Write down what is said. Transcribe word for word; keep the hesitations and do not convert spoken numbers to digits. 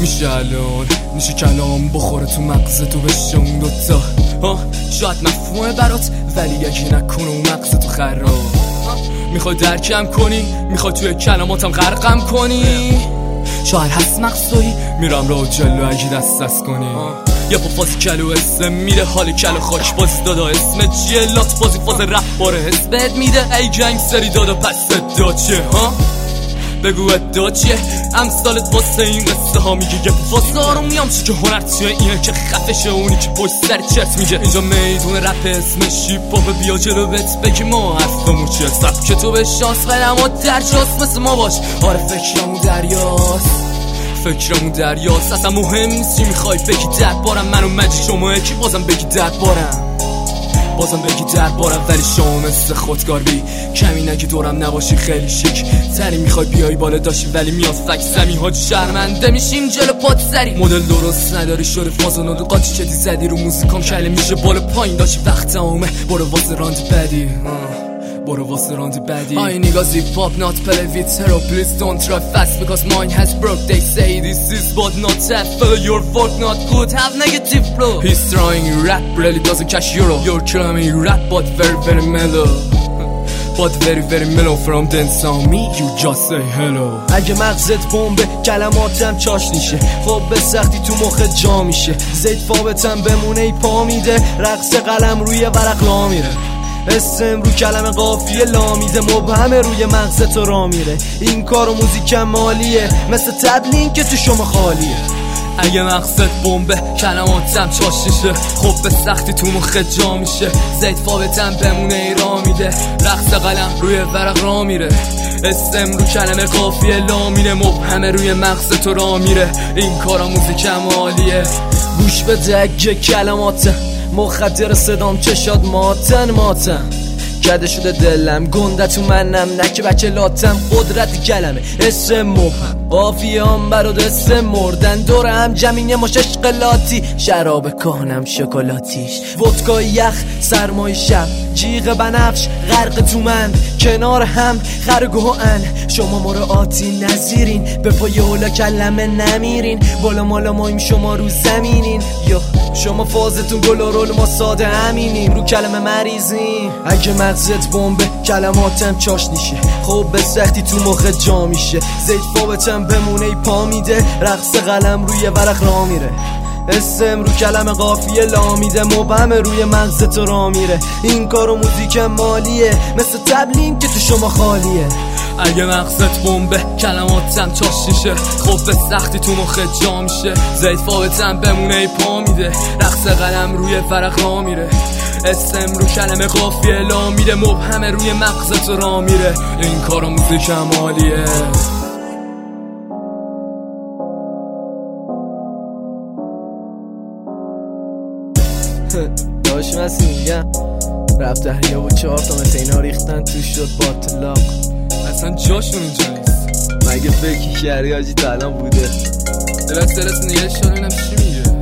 میشه الان میشه کلام بخوره تو مغز تو بشه اون دوتا ها شاید مفهومه برات ولی یکی نکنه اون مغز تو خراب میخوای درکم کنی میخوای توی کلاماتم غرقم کنی شاید هست مقصوری میرم را جلو اگه دست دست کنی یا با فاز کلو اسم میره حال کلو خاک بازی دادا اسم چیه لات بازی فاز رپ باره حس بهت میده ای گنگ سری دادا پس ادا چه ها بگو ادا چیه امثالت واسه این قصه ها میگه یه فاز آروم میام چی که هنر توی اینه که خفشه اونی که پشت سر چرت میگه اینجا میدون رپ اسمش هیپ هاپ بیا جلو بهت بگی ما حرفمون چیه سبک تو به شانس قدمات درجاست مثل ما باش آره فکرمون دریاست فکرمون دریاست اصلا مهم نیست چی میخوای بگی دربارم منو مجی شما یکی بازم بگی دربارم بازم بگی دربارم ولی شما مثل خودکار بی کمی نگی دورم نباشی خیلی شیک تری میخوای بیای بالا داشتی ولی میاد فک زمین ها شرمنده میشیم جلو پات سری مدل درست نداری شده فازون و قاطی چدی زدی رو موزیکام کله میشه بالا پایین داشتی وقت آمه برو واسه راند بدی برو واسه راند بدی I niggas hip hop not play with hero please don't try fast because mine has broke they say this is but not that fellow your work not good have negative flow he's trying rap really doesn't catch euro you're killing me rap but very very mellow but very very mellow from dance on me you just say hello اگه مغزت بمبه کلماتم چاشنیشه خب به سختی تو مخت جا میشه زید فابتم بمونه ای پا میده رقص قلم روی ورق لا میره اسم رو کلمه قافیه لامیده مبهمه روی مغزت را میره این کار و موزیکم مالیه مثل تبلین که تو شما خالیه اگه مقصد بمبه کلماتم چاشنیشه خب به سختی تو مخت جا میشه زید فابتم بمونه ای را میده رقص قلم روی ورق را میره اسم رو کلمه قافیه لامیده مبهمه روی مغزت را میره این کار و موزیکم مالیه گوش بده اگه کلماتم مخدر صدام چشاد ماتن ماتن کده شده دلم گنده تو منم نکه بچه لاتم قدرت کلمه اسم مبهم قافیام براد اسم مردن دور هم جمعینه مش اشقلاتی شراب کهنم شکلاتیش ودکا یخ سرمای شب جیغ بنفش غرق تو من کنار هم خرگوهن شما مراعاتی نذیرین به پای اولا کلمه نمیرین بالا مالا مایم شما رو زمینین یا شما فازتون گل و رول ما ساده همینیم رو کلمه مریضیم اگه مغزت بمبه کلماتم چاشنیشه خب به سختی تو مخت جا میشه زید فابتم بمونه ای پا میده رقص قلم روی ورق را میره اسم رو کلمه قافیه لامیده مبهمه روی مغزت را میره این کار و موزیک مالیه مثل تبلیم که تو شما خالیه اگه مغزت بمبه کلماتم چاشنیشه خب به سختی تو مخت جا میشه زید فابتم بمونه ای پا میده رقص قلم روی ورق را میره اسم رو کلمه قافیه لامیده مبهمه روی مغزت را میره این کار و موزیک مالیه داشت مسی میگم رفت دریا و چهار تا مثل اینا ریختن توش شد باطلاق اصلا جاشون اینجا نیست مگه فکر کردی آجی تا الان بوده دلت درست نگه شد اینم چی میگه